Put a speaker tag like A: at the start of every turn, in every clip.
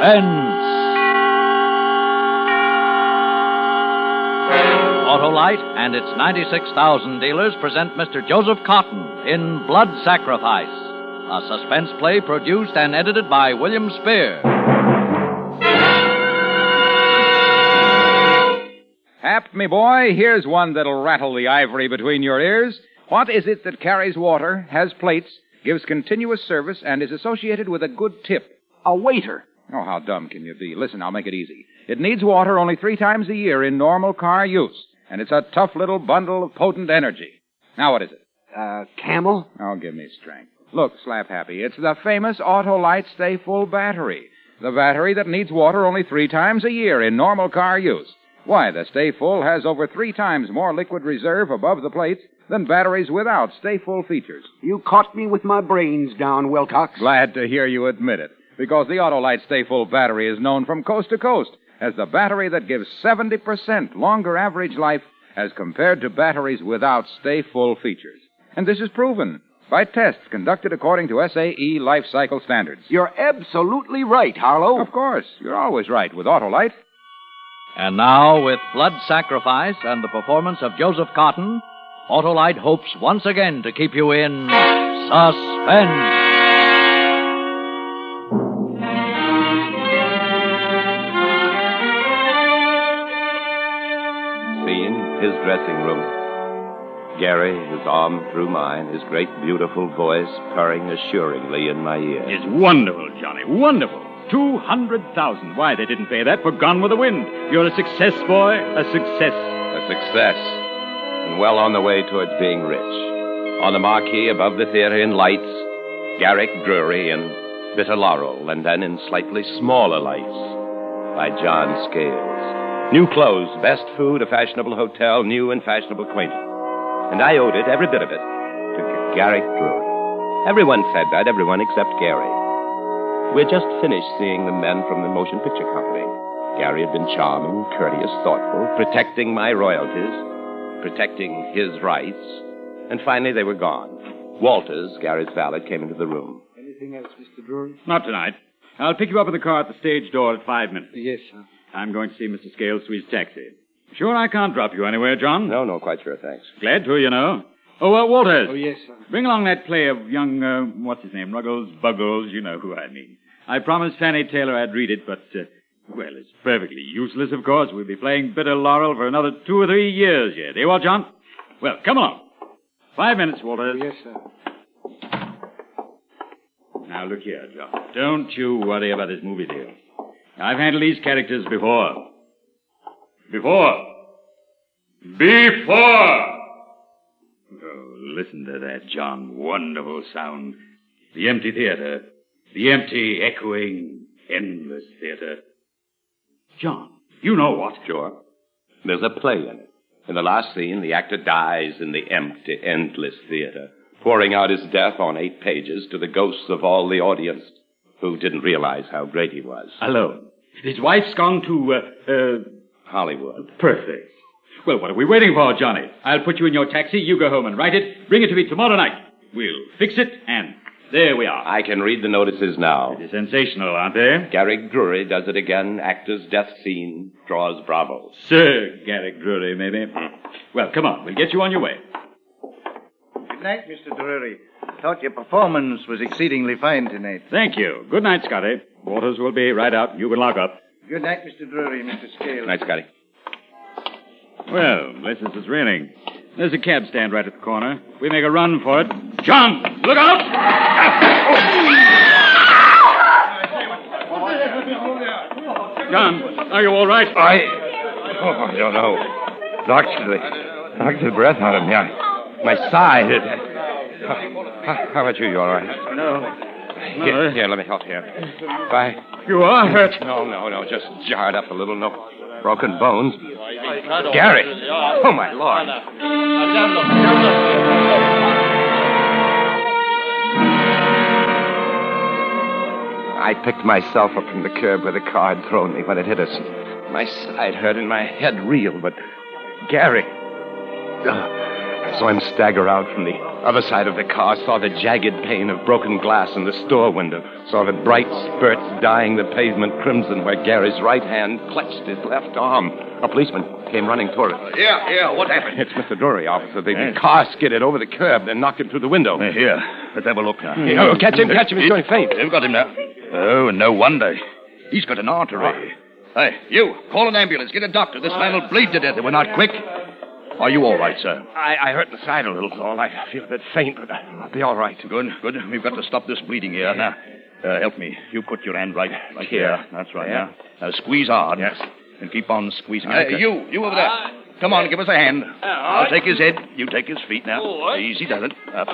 A: Autolite and its 96,000 dealers present Mr. Joseph Cotton in Blood Sacrifice, a suspense play produced and edited by William Spear.
B: Hap, me boy, here's one that'll rattle the ivory between your ears. What is it that carries water, has plates, gives continuous service, and is associated with a good tip?
C: A waiter.
B: Oh, how dumb can you be? Listen, I'll make it easy. It needs water only 3 times a year in normal car use, and it's a tough little bundle of potent energy. Now, what is it?
C: Camel?
B: Oh, give me strength. Look, Slap Happy, it's the famous Autolite Stay Full battery. The battery that needs water only 3 times a year in normal car use. Why, the Stay Full has over 3 times more liquid reserve above the plates than batteries without Stay Full features.
C: You caught me with my brains down, Wilcox.
B: Glad to hear you admit it, because the Autolite Stay Full battery is known from coast to coast as the battery that gives 70% longer average life as compared to batteries without Stay Full features. And this is proven by tests conducted according to SAE life cycle standards.
C: You're absolutely right, Harlow.
B: Of course. You're always right with Autolite.
A: And now, with Blood Sacrifice and the performance of Joseph Cotton, Autolite hopes once again to keep you in suspense.
D: His dressing room. Gary, his arm through mine, his great, beautiful voice purring assuringly in my ear.
E: It's wonderful, Johnny, wonderful. 200,000. Why, they didn't pay that for Gone with the Wind. You're a success, boy, a success.
D: A success. And well on the way towards being rich. On the marquee above the theater in lights, Garrick Drury in Bitter Laurel, and then in slightly smaller lights by John Scales. New clothes, best food, a fashionable hotel, new and fashionable acquaintance. And I owed it, every bit of it, to Garrick Drury. Everyone said that, everyone except Gary. We'd just finished seeing the men from the motion picture company. Gary had been charming, courteous, thoughtful, protecting my royalties, protecting his rights, and finally they were gone. Walters, Gary's valet, came into the room.
C: Anything else, Mr. Drury?
E: Not tonight. I'll pick you up in the car at the stage door at 5 minutes.
C: Yes, sir.
E: I'm going to see Mr. Scales to his taxi. Sure I can't drop you anywhere, John?
D: No, quite sure, thanks.
E: Glad to, you know. Oh, Walters.
C: Oh, yes, sir.
E: Bring along that play of young, what's his name, Ruggles, Buggles, you know who I mean. I promised Fanny Taylor I'd read it, but, well, it's perfectly useless, of course. We'll be playing Bitter Laurel for another 2 or 3 years yet. Eh, what, John? Well, come along. 5 minutes, Walters.
C: Oh, yes, sir.
E: Now, look here, John. Don't you worry about this movie deal. I've handled these characters before. Before! Oh, listen to that, John. Wonderful sound. The empty theater. The empty, echoing, endless theater. John, you know what?
D: Sure. There's a play in it. In the last scene, the actor dies in the empty, endless theater, pouring out his death on 8 pages to the ghosts of all the audience who didn't realize how great he was.
E: Alone. His wife's gone to,
D: Hollywood.
E: Perfect. Well, what are we waiting for, Johnny? I'll put you in your taxi. You go home and write it. Bring it to me tomorrow night. We'll fix it, and there we are.
D: I can read the notices now.
E: They're sensational, aren't they?
D: Garrick Drury does it again. Actor's death scene draws bravos.
E: Sir Garrick Drury, maybe. Well, come on. We'll get you on your way.
F: Good night, Mr. Drury. Thought your performance was exceedingly fine tonight.
E: Thank you. Good night, Scotty. Waters will be right out. You can lock up.
F: Good night, Mr. Drury, Mr. Scales.
D: Good night, Scotty.
E: Well, this is raining. There's a cab stand right at the corner. We make a run for it. John, look out! John, are you all right?
G: I don't know. Knocked the breath out of me. My side. How about you? You all right?
F: No.
G: Here, let me help you. Bye.
E: You are hurt.
G: No. Just jarred up a little. No broken bones. Gary. Oh, my Lord. I picked myself up from the curb where the car had thrown me when it hit us. My side hurt and my head reeled, but Gary... I saw him stagger out from the other side of the car, saw the jagged pane of broken glass in the store window, saw the bright spurts dyeing the pavement crimson where Gary's right hand clutched his left arm. A policeman came running toward us.
H: Yeah, what happened?
G: It's Mr. Drury, officer. The car skidded over the curb, then knocked him through the window.
H: Here, let's have a look now.
G: Oh, catch him, he's going faint.
H: They've got him now. Oh, and no wonder. He's got an artery. Hey, you, call an ambulance, get a doctor. This man will bleed to death if we're not quick. Are you all right, sir?
G: I hurt the side a little, Saul. I feel a bit faint, but I'll be all right.
H: Good. We've got to stop this bleeding here. Now, help me. You put your hand right here. That's right.
G: Yeah.
H: Now, squeeze hard.
G: Yes.
H: And keep on squeezing. You over there. Come on, give us a hand. I'll take his head. You take his feet now. Easy does it. Up.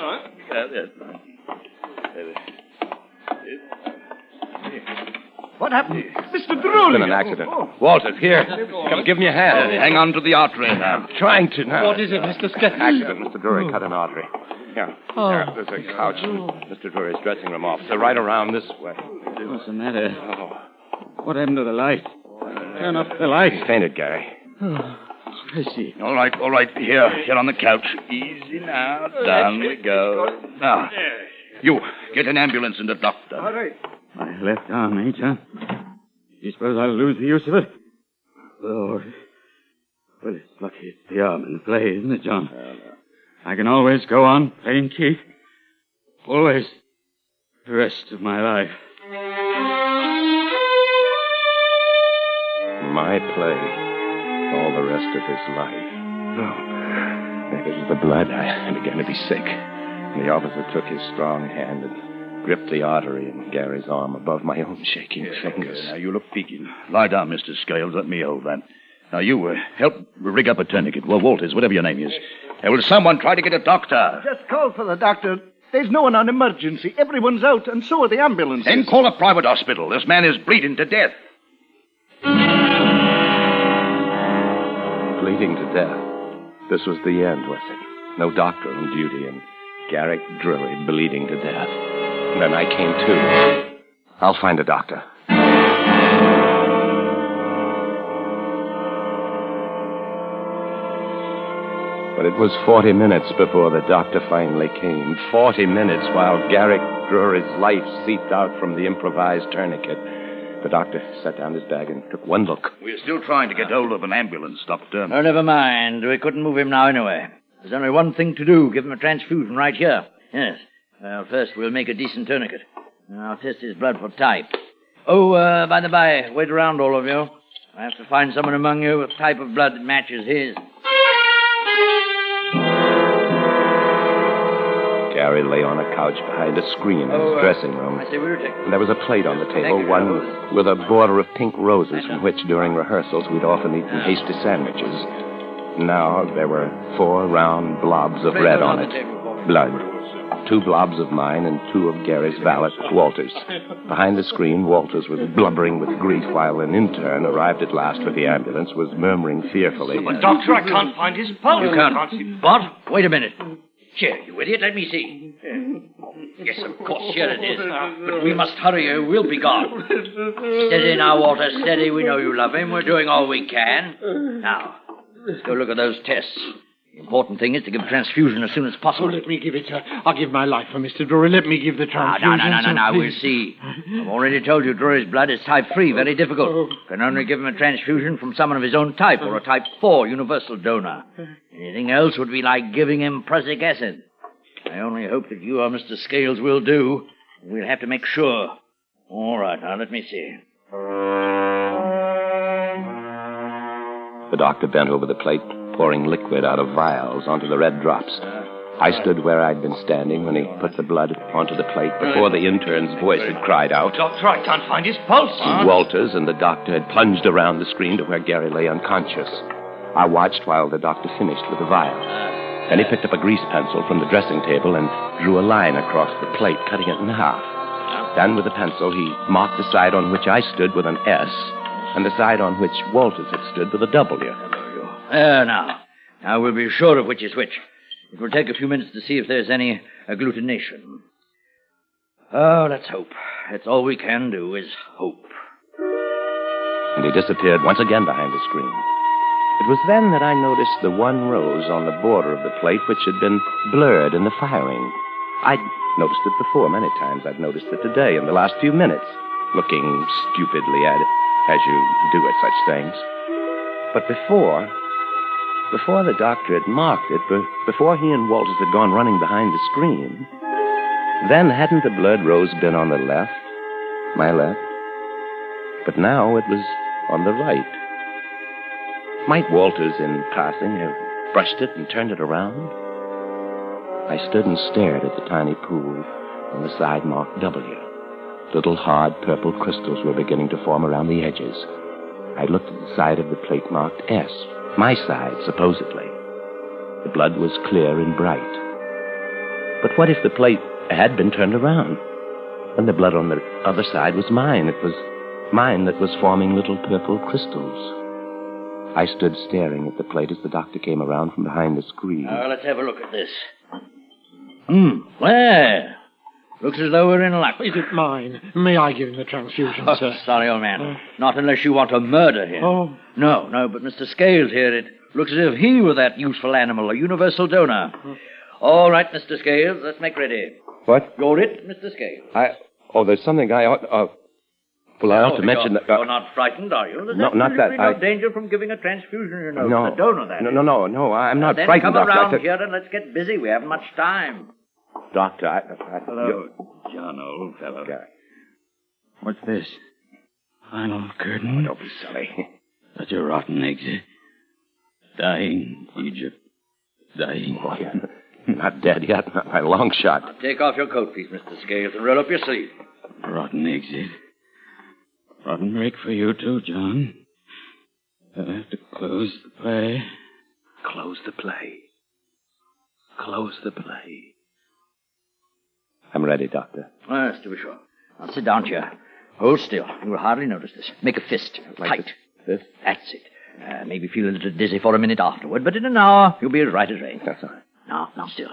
C: What happened?
G: Mr. Drury! It's been an accident. Walters, here. Come, give me a hand.
H: Hang on to the artery now.
G: I'm trying to now.
C: What is it, Mr. Scott?
G: Accident. Mr. Drury cut an artery. Here. There, there's a couch in Mr. Drury's dressing room officer right around this way.
E: What's the matter? What happened to the light? Turn off the light.
G: He fainted, Gary.
E: I see.
H: All right. Here on the couch. Easy now. Down we go. Now, you, get an ambulance and a doctor.
C: All right.
E: My left arm, huh? You suppose I'll lose the use of it? Oh, well, it's lucky it's the arm in play, isn't it, John? I can always go on playing Keith. Always. The rest of my life.
G: My play. All the rest of his life. Oh, because of the blood, I began to be sick. And the officer took his strong hand and gripped the artery in Gary's arm above my own shaking fingers.
H: Now, you look peaking. Lie down, Mr. Scales. Let me hold that. Now, you help rig up a tourniquet. Well, Walters, whatever your name is. Will someone try to get a doctor?
C: Just call for the doctor. There's no one on emergency. Everyone's out, and so are the ambulances.
H: Then call a private hospital. This man is bleeding to death.
G: Bleeding to death. This was the end, was it? No doctor on duty, and Garrick Drury bleeding to death. And then I came to. I'll find a doctor. But it was 40 minutes before the doctor finally came. 40 minutes while Garrick Drury's life seeped out from the improvised tourniquet. The doctor set down his bag and took one look.
H: We're still trying to get hold of an ambulance, Doctor.
A: Oh, never mind. We couldn't move him now anyway. There's only one thing to do. Give him a transfusion right here. Yes. Well, first we'll make a decent tourniquet. And I'll test his blood for type. Oh, by the by, wait around, all of you. I have to find someone among you with type of blood that matches his.
G: Gary lay on a couch behind a screen in his dressing room.
A: I say we were taking.
G: And there was a plate on the table, one with a border of pink roses from which, during rehearsals, we'd often eaten hasty sandwiches. Now there were 4 round blobs of red on it. Blood. 2 blobs of mine and 2 of Gary's valet, Walters. Behind the screen, Walters was blubbering with grief while an intern, arrived at last with the ambulance, was murmuring fearfully.
I: But, Doctor, I can't find his pulse.
A: You can't. What? Wait a minute. Here, you idiot, let me see. Yes, of course, here it is. But we must hurry or we'll be gone. Steady now, Walter, steady. We know you love him. We're doing all we can. Now, let's go look at those tests. The important thing is to give a transfusion as soon as possible.
I: Oh, let me give it, sir. I'll give my life for Mr. Drury. Let me give the transfusion.
A: No. We'll see. I've already told you Drury's blood is type 3, very difficult. Can only give him a transfusion from someone of his own type or a type 4 universal donor. Anything else would be like giving him prussic acid. I only hope that you or Mr. Scales will do. We'll have to make sure. All right, now let me see.
G: The doctor bent over the plate, pouring liquid out of vials onto the red drops. I stood where I'd been standing when he put the blood onto the plate before the intern's voice had cried out.
I: Doctor, I can't find his pulse.
G: Walters and the doctor had plunged around the screen to where Gary lay unconscious. I watched while the doctor finished with the vial. Then he picked up a grease pencil from the dressing table and drew a line across the plate, cutting it in half. Then with the pencil, he marked the side on which I stood with an S and the side on which Walters had stood with a W.
A: Now we'll be sure of which is which. It will take a few minutes to see if there's any agglutination. Oh, let's hope. That's all we can do is hope.
G: And he disappeared once again behind the screen. It was then that I noticed the one rose on the border of the plate which had been blurred in the firing. I'd noticed it before many times. I've noticed it today in the last few minutes, looking stupidly at it, as you do at such things. But before the doctor had marked it, before he and Walters had gone running behind the screen, then hadn't the blurred rose been on the left, my left? But now it was on the right. Might Walters, in passing, have brushed it and turned it around? I stood and stared at the tiny pool on the side marked W. Little hard purple crystals were beginning to form around the edges. I looked at the side of the plate marked S, my side, supposedly. The blood was clear and bright. But what if the plate had been turned around? And the blood on the other side was mine. It was mine that was forming little purple crystals. I stood staring at the plate as the doctor came around from behind the screen.
A: Now, let's have a look at this. Well, looks as though we're in luck.
I: Is it mine? May I give him the transfusion, sir?
A: Sorry, old man. Not unless you want to murder him.
I: Oh.
A: No, but Mr. Scales here, it looks as if he were that useful animal, a universal donor. All right, Mr. Scales, let's make ready.
G: What?
A: You're it, Mr. Scales.
G: There's something I ought... Well, I ought to mention that...
A: You're not frightened, are you? There's
G: not that.
A: No danger from giving a transfusion, you know.
G: No.
A: The donor, that is.
G: No, I'm not
A: then
G: frightened,
A: come
G: Doctor.
A: around here and let's get busy. We haven't much time.
G: Doctor,
E: Hello, John, old fellow. What's this? Final curtain?
G: Don't be silly.
E: Such a rotten exit. Dying, Egypt. Dying.
G: Oh, you're not dead yet, not by a long shot.
A: Now, take off your coat, please, Mr. Scales, and roll up your sleeve.
E: Rotten exit. Rotten break for you, too, John. I'll have to close the play.
G: Close the play. Close the play. I'm ready, Doctor.
A: Yes, to be sure. Now, sit down here. Hold still. You will hardly notice this. Make a fist. Tight.
G: This?
A: That's it. Maybe feel a little dizzy for a minute afterward, but in an hour, you'll be as right as rain.
G: That's all right.
A: Now still.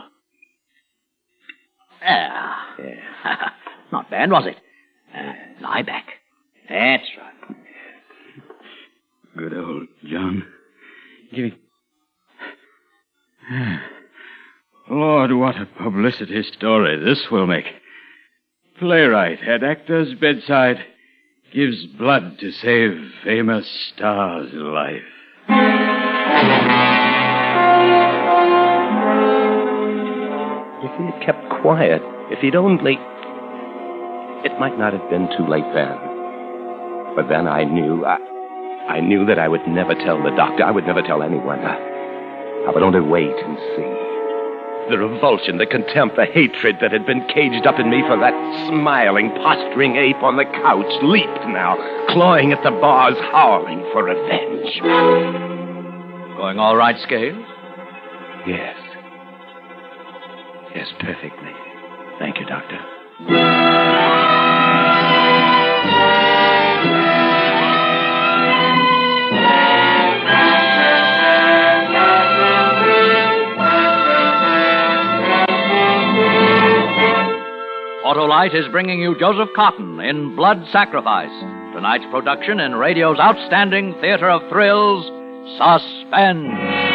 A: Yeah. Not bad, was it? Lie back. That's right.
E: Good old John. Give me... Lord, what a publicity story this will make. Playwright at actor's bedside gives blood to save famous star's life.
G: If he had kept quiet, if he'd only... It might not have been too late then. But then I knew that I would never tell the doctor. I would never tell anyone. I would only wait and see. The revulsion, the contempt, the hatred that had been caged up in me for that smiling, posturing ape on the couch leaped now, clawing at the bars, howling for revenge.
A: Going all right, Scales?
G: Yes. Yes, perfectly. Thank you, Doctor.
A: Autolite is bringing you Joseph Cotton in Blood Sacrifice, tonight's production in radio's outstanding theater of thrills, Suspense.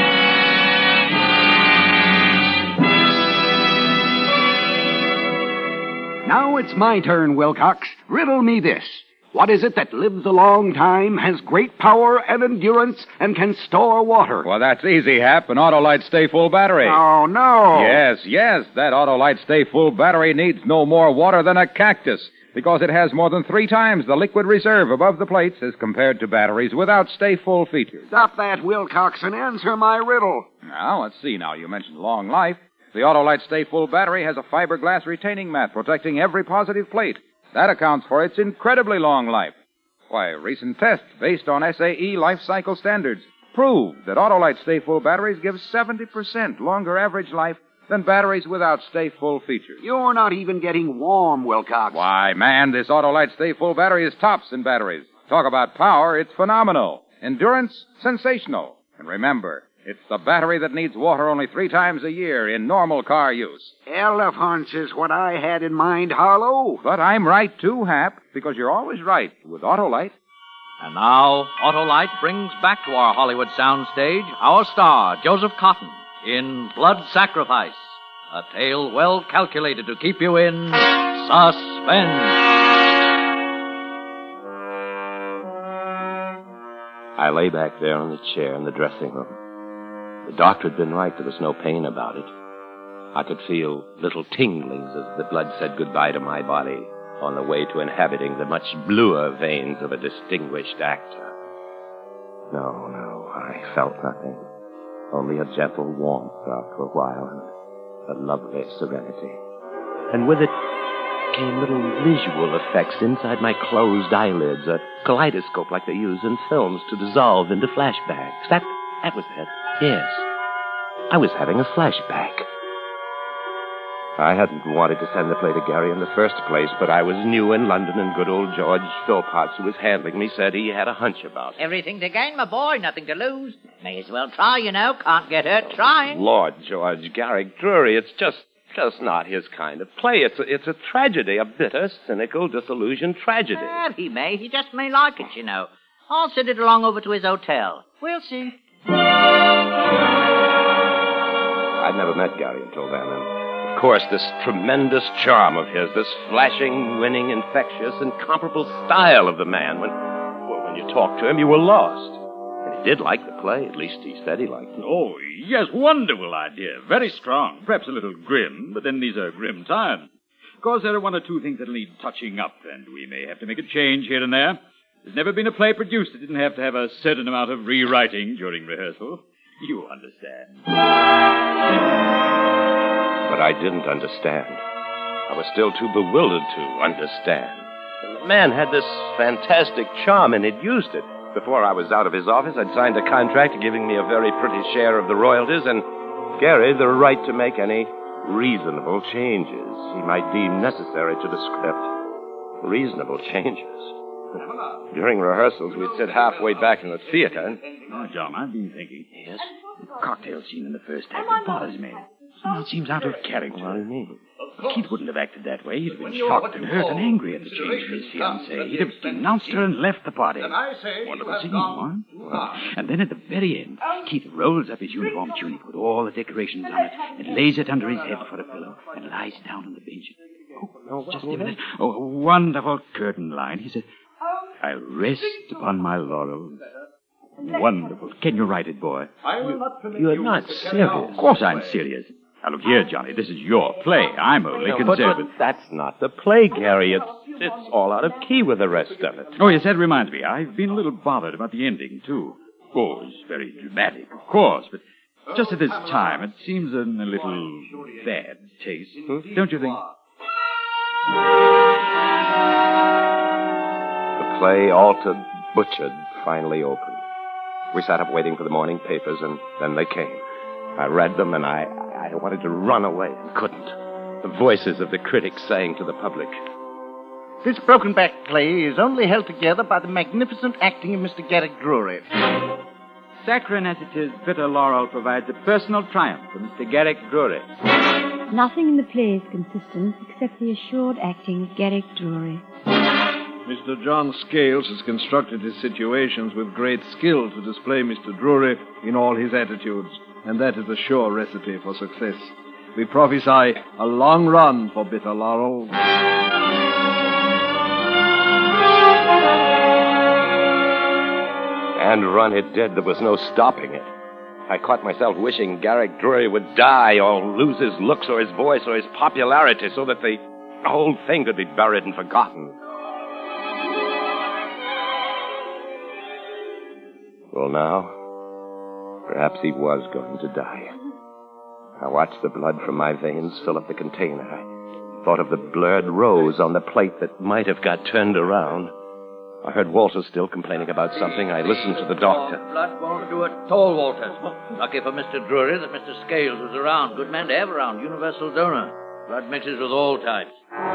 J: Now it's my turn, Wilcox. Riddle me this. What is it that lives a long time, has great power and endurance, and can store water?
B: Well, that's easy, Hap. An Autolite Stay Full battery.
J: Oh, no.
B: Yes. That Autolite Stay Full battery needs no more water than a cactus, because it has more than 3 times the liquid reserve above the plates as compared to batteries without Stay Full features.
J: Stop that, Wilcox, and answer my riddle.
B: Now, let's see. Now, you mentioned long life. The Autolite Stay Full battery has a fiberglass retaining mat protecting every positive plate. That accounts for its incredibly long life. Why, recent tests based on SAE life cycle standards prove that Autolite Stay Full batteries give 70% longer average life than batteries without Stay Full features.
J: You're not even getting warm, Wilcox.
B: Why, man, this Autolite Stay Full battery is tops in batteries. Talk about power, it's phenomenal. Endurance, sensational. And remember, it's the battery that needs water only 3 times a year in normal car use.
J: Elephants is what I had in mind, Harlow.
B: But I'm right, too, Hap, because you're always right with Autolite.
A: And now, Autolite brings back to our Hollywood soundstage our star, Joseph Cotton, in Blood Sacrifice, a tale well calculated to keep you in suspense.
G: I lay back there on the chair in the dressing room. The doctor had been right. There was no pain about it. I could feel little tinglings as the blood said goodbye to my body on the way to inhabiting the much bluer veins of a distinguished actor. No, I felt nothing. Only a gentle warmth after a while and a lovely serenity. And with it came little visual effects inside my closed eyelids, a kaleidoscope like they use in films to dissolve into flashbacks. That was it. Yes. I was having a flashback. I hadn't wanted to send the play to Gary in the first place, but I was new in London, and good old George Philpotts, who was handling me, said he had a hunch about it.
K: Everything to gain, my boy. Nothing to lose. May as well try, you know. Can't get hurt trying.
G: Lord, George, Garrick Drury, it's just not his kind of play. It's a tragedy, a bitter, cynical, disillusioned tragedy.
K: He just may like it, you know. I'll send it along over to his hotel. We'll see.
G: I'd never met Gary until then, and of course, this tremendous charm of his, this flashing, winning, infectious, incomparable style of the man, when you talked to him, you were lost. And he did like the play. At least he said he liked it.
E: Oh, yes, wonderful idea. Very strong. Perhaps a little grim, but then these are grim times. Of course, there are one or two things that need touching up, and we may have to make a change here and there. There's never been a play produced that didn't have to have a certain amount of rewriting during rehearsal. You understand.
G: But I didn't understand. I was still too bewildered to understand. And the man had this fantastic charm, and he'd used it. Before I was out of his office, I'd signed a contract giving me a very pretty share of the royalties, and Gary the right to make any reasonable changes he might deem necessary to the script. Reasonable changes. During rehearsals, we'd sit halfway back in the theater, and...
E: Oh, John, I've been thinking.
J: Yes? The cocktail scene in the first act, it bothers me. It seems out of character.
G: What do you mean?
J: Keith wouldn't have acted that way. He'd have been shocked and hurt and angry at the change in his fiancée. He'd have denounced her and left the party. Wonderful scene, huh? And then at the very end, Keith rolls up his uniform tunic with all the decorations on it and lays it under his head for a pillow and lies down on the bench. Oh, just a minute. Oh, a wonderful curtain line. He said, "I'll rest upon my laurels." Wonderful. Can you write it, boy?
G: You're not serious.
E: Of course I'm serious. Now, look here, Johnny. This is your play. I'm only concerned with...
G: That's not the play, Gary. It's all out of key with the rest of it.
E: Oh, yes, that reminds me. I've been a little bothered about the ending, too. Oh, it's very dramatic, of course, but just at this time, it seems in a little bad taste. Don't you think?
G: The play, altered, butchered, finally opened. We sat up waiting for the morning papers, and then they came. I read them, and I wanted to run away and couldn't. The voices of the critics saying to the public,
C: "This broken-back play is only held together by the magnificent acting of Mr. Garrick Drury."
E: Saccharine as it is, Bitter Laurel provides a personal triumph for Mr. Garrick Drury.
L: Nothing in the play is consistent except the assured acting of Garrick Drury.
M: Mr. John Scales has constructed his situations with great skill to display Mr. Drury in all his attitudes, and that is a sure recipe for success. We prophesy a long run for Bitter Laurel.
G: And run it did. There was no stopping it. I caught myself wishing Garrick Drury would die or lose his looks or his voice or his popularity so that the whole thing could be buried and forgotten. Well, now, perhaps he was going to die. I watched the blood from my veins fill up the container. I thought of the blurred rose on the plate that might have got turned around. I heard Walters still complaining about something. I listened to the doctor.
A: Blood won't do at all, Walters. Lucky for Mr. Drury that Mr. Scales was around. Good man to have around. Universal donor. Blood mixes with all types.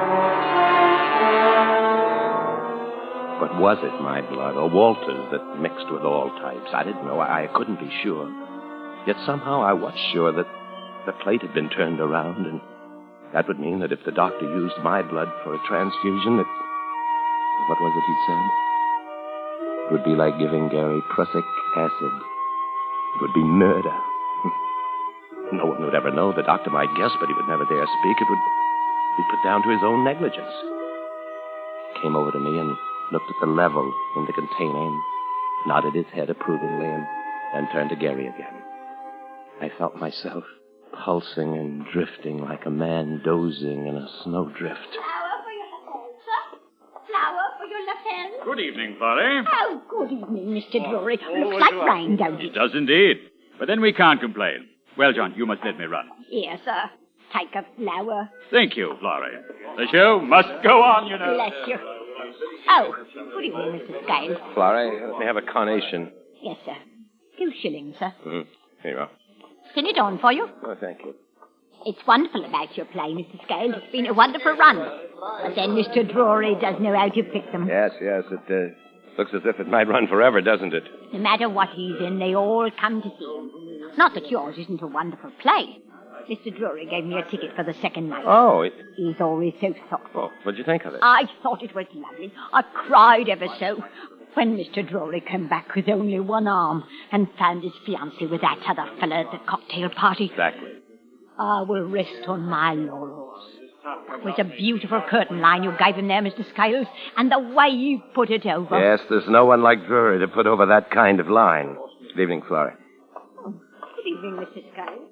G: But was it my blood or Walter's that mixed with all types? I didn't know. I couldn't be sure. Yet somehow I was sure that the plate had been turned around, and that would mean that if the doctor used my blood for a transfusion, what was it he said? It would be like giving Gary prussic acid. It would be murder. No one would ever know. The doctor might guess, but he would never dare speak. It would be put down to his own negligence. He came over to me and looked at the level in the container and nodded his head approvingly and turned to Gary again. I felt myself pulsing and drifting like a man dozing in a snowdrift.
N: Flower for your left hand, sir. Flower for your left hand.
E: Good evening, Florrie.
N: Oh, good evening, Mr. Drury. Looks like rain, don't
E: It
N: it?
E: does indeed. But then we can't complain. Well, John, you must let me run.
N: Here, sir. Take a flower.
E: Thank you, Florrie. The show must go on, you know.
N: Bless you. Oh, good evening, Mr. Scales.
G: Florrie, let me have a carnation.
N: Yes, sir. 2 shillings, sir.
G: Here you are.
N: Send it on for you.
G: Oh, thank you.
N: It's wonderful about your play, Mr. Scales. It's been a wonderful run. But then Mr. Drury does know how to pick them.
G: Yes. It looks as if it might run forever, doesn't it?
N: No matter what he's in, they all come to see him. Not that yours isn't a wonderful play. Mr. Drury gave me a ticket for the second night.
G: Oh,
N: He's always so thoughtful.
G: what'd you think of it?
N: I thought it was lovely. I cried ever so when Mr. Drury came back with only one arm and found his fiancée with that other fella at the cocktail party.
G: Exactly.
N: I will rest on my laurels. It was a beautiful curtain line you gave him there, Mr. Scales, and the way you put it over.
G: Yes, there's no one like Drury to put over that kind of line. Good evening, Florrie.
N: Good evening, Mr. Scales.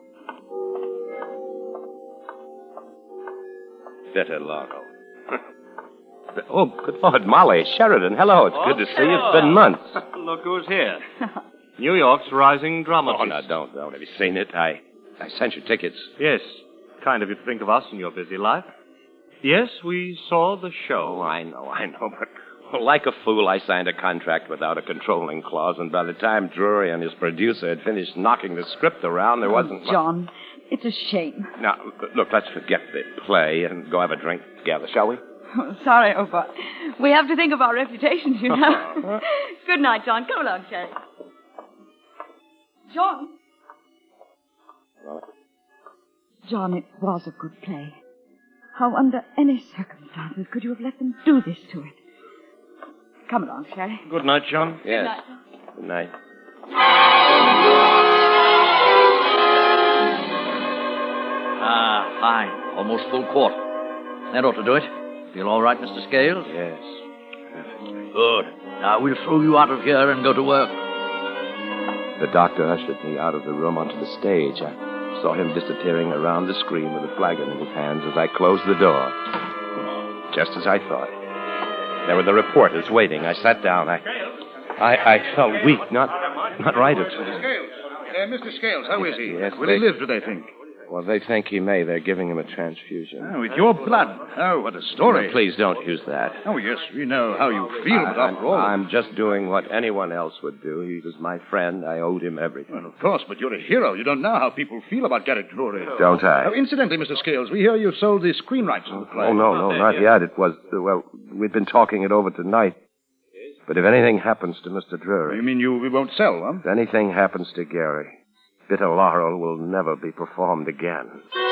G: Bitter Laurel. Oh, good Lord, Molly, Sheridan, hello. It's good to see you. It's been months.
O: Look who's here. New York's rising dramatist.
G: Oh, now, don't. Have you seen it? I sent you tickets.
O: Yes. Kind of you to think of us in your busy life. Yes, we saw the show.
G: Oh, I know. But like a fool, I signed a contract without a controlling clause, and by the time Drury and his producer had finished knocking the script around, there wasn't...
P: John, it's a shame.
G: Now, look, let's forget the play and go have a drink together, shall we?
P: Oh, sorry, Opa. We have to think of our reputations, you know. Good night, John. Come along, Sherry. John. John, it was a good play. How under any circumstances could you have let them do this to it? Come along, Sherry.
O: Good night, John.
G: Yes.
P: Good night, John.
G: Good night.
A: Fine. Almost full quart. That ought to do it. Feel all right, Mr. Scales?
G: Yes.
A: Good. Now we'll throw you out of here and go to work.
G: The doctor ushered me out of the room onto the stage. I saw him disappearing around the screen with a flagon in his hands as I closed the door. Just as I thought. There were the reporters waiting. I sat down. I felt weak, not right at all.
H: Mr. Scales, how is he?
G: Yes,
H: Will he live, do they think?
G: Well, they think he may. They're giving him a transfusion.
H: Oh, with your blood. Oh, what a story.
G: No, please don't use that.
H: Oh, yes, we know how you feel, but after all...
G: I'm just doing what anyone else would do. He was my friend. I owed him everything.
H: Well, of course, but you're a hero. You don't know how people feel about Garrick Drury.
G: Don't I?
H: Oh, incidentally, Mr. Scales, we hear you've sold the screen rights to the play.
G: Oh, no, not yet. It was, we'd been talking it over tonight. But if anything happens to Mr. Drury...
H: You mean we won't sell, huh?
G: If anything happens to Gary, Bitter Laurel will never be performed again.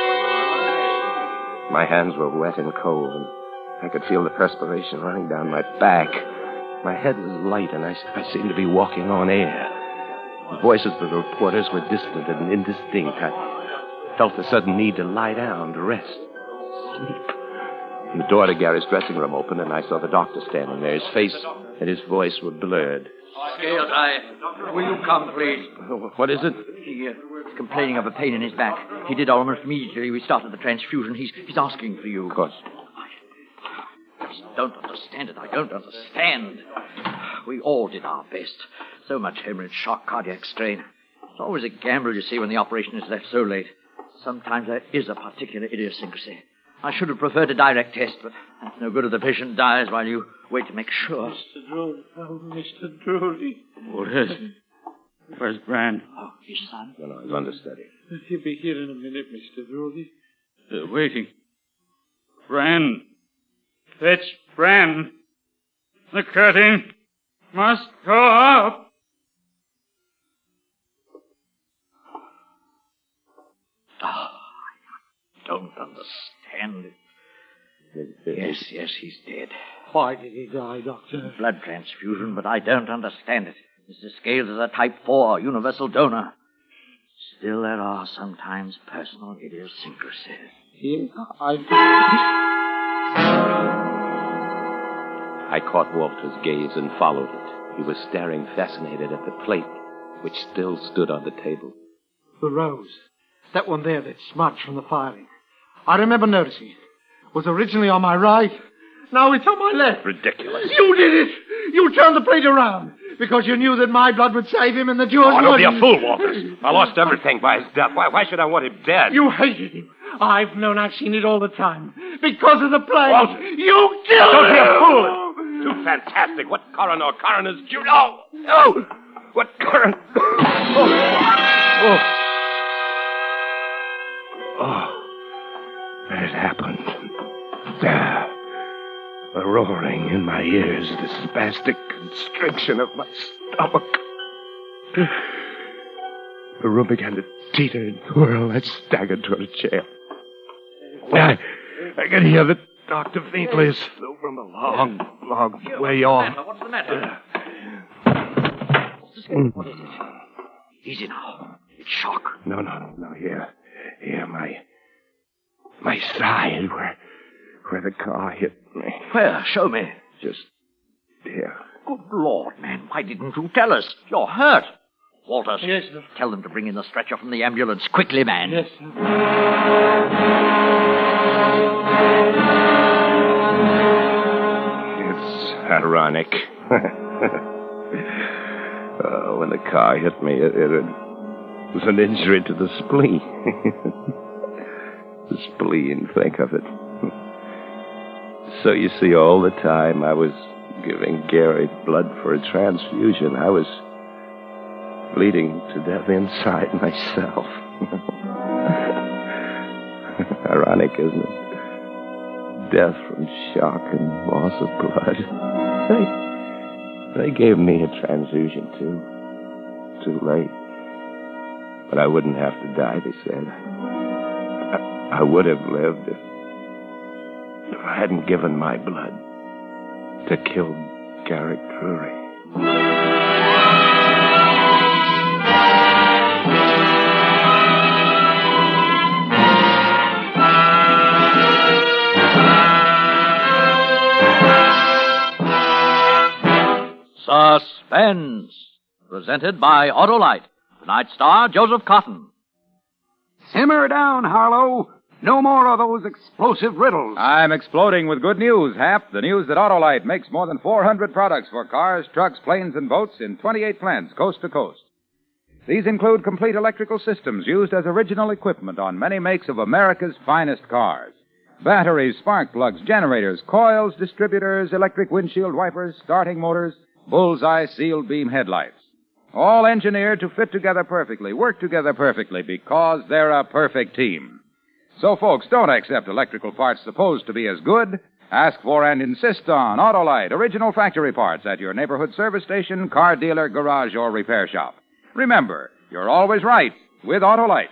G: My hands were wet and cold, and I could feel the perspiration running down my back. My head was light, and I seemed to be walking on air. The voices of the reporters were distant and indistinct. I felt the sudden need to lie down, to rest, sleep. And the door to Gary's dressing room opened, and I saw the doctor standing there. His face and his voice were blurred.
A: Scales, will you come, please?
G: What is it?
A: He's complaining of a pain in his back. He did almost immediately. We started the transfusion. He's asking for you.
G: Of course.
A: I just don't understand it. I don't understand. We all did our best. So much hemorrhage, shock, cardiac strain. It's always a gamble, you see, when the operation is left so late. Sometimes there is a particular idiosyncrasy. I should have preferred a direct test, but that's no good if the patient dies while you wait to make sure.
J: Mr. Drury. Oh, Mr. Drury.
E: What is it? Where's Bran?
A: Oh, his son.
G: No, he's understudy.
J: He'll be here in a minute, Mr. Drury.
E: They're waiting. Bran. Fetch Bran. The curtain must go up. Oh, I don't understand it. Yes, he's dead.
I: Why did he die, Doctor?
A: Blood transfusion, but I don't understand it. Mr. Scales is a type 4 universal donor. Still, there are sometimes personal idiosyncrasies.
I: Yeah,
G: I caught Walter's gaze and followed it. He was staring fascinated at the plate, which still stood on the table.
I: The rose. That one there that's smudged from the firing. I remember noticing it. It was originally on my right. Now it's on my left.
H: Ridiculous.
I: You did it! You turned the plate around because you knew that my blood would save him and that yours
H: Oh, don't
I: wouldn't.
H: be a fool, Walters.
G: I lost everything by his death. Why should I want him dead?
I: You hated him. I've known, I've seen it all the time. Because of the play.
G: Walter.
I: You killed
G: Don't be
I: him!
G: a fool. Too fantastic. What coroner's due? No! No! What coroner...
Q: It happened. There. The roaring in my ears, the spastic constriction of my stomach. The room began to teeter and twirl. I staggered toward a chair. I could hear the doctor faintly as though from a long, long way off.
A: What's the matter? What is it? Easy now. It's shock.
Q: No. Here, my side, where the car hit me.
A: Where? Show me.
Q: Just here.
A: Good Lord, man. Why didn't you tell us? You're hurt. Walters.
I: Yes, sir.
A: Tell them to bring in the stretcher from the ambulance. Quickly, man.
I: Yes, sir.
Q: It's ironic. When the car hit me, it was an injury to the spleen. The spleen, think of it. So you see, all the time I was giving Gary blood for a transfusion, I was bleeding to death inside myself. Ironic, isn't it? Death from shock and loss of blood. They gave me a transfusion, too. Too late. But I wouldn't have to die, they said. I would have lived if I hadn't given my blood to kill Garrick Drury.
A: Suspense. Presented by Autolite. Tonight's star, Joseph Cotton.
R: Simmer down, Harlow. No more of those explosive riddles.
B: I'm exploding with good news, Hap. The news that Autolite makes more than 400 products for cars, trucks, planes, and boats in 28 plants coast to coast. These include complete electrical systems used as original equipment on many makes of America's finest cars. Batteries, spark plugs, generators, coils, distributors, electric windshield wipers, starting motors, bullseye sealed beam headlights. All engineered to fit together perfectly, work together perfectly, because they're a perfect team. So, folks, don't accept electrical parts supposed to be as good. Ask for and insist on Autolite original factory parts at your neighborhood service station, car dealer, garage, or repair shop. Remember, you're always right with Autolite.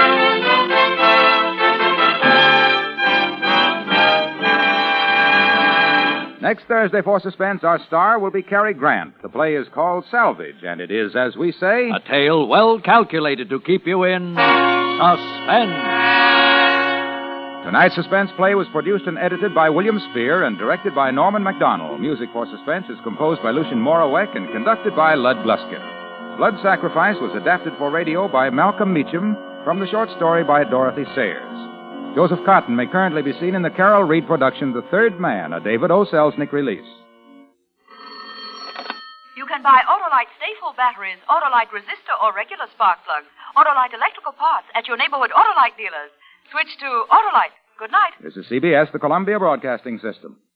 B: Next Thursday for Suspense, our star will be Cary Grant. The play is called Salvage, and it is, as we say,
A: a tale well calculated to keep you in suspense.
B: Tonight's Suspense play was produced and edited by William Spear and directed by Norman MacDonald. Music for Suspense is composed by Lucien Morawek and conducted by Lud Gluskin. Blood Sacrifice was adapted for radio by Malcolm Meacham from the short story by Dorothy Sayers. Joseph Cotton may currently be seen in the Carol Reed production The Third Man, a David O. Selznick release.
S: You can buy Autolite Stay-Full batteries, Autolite resistor or regular spark plugs, Autolite electrical parts at your neighborhood Autolite dealers. Switch to Autolite. Good night.
B: This is CBS, the Columbia Broadcasting System.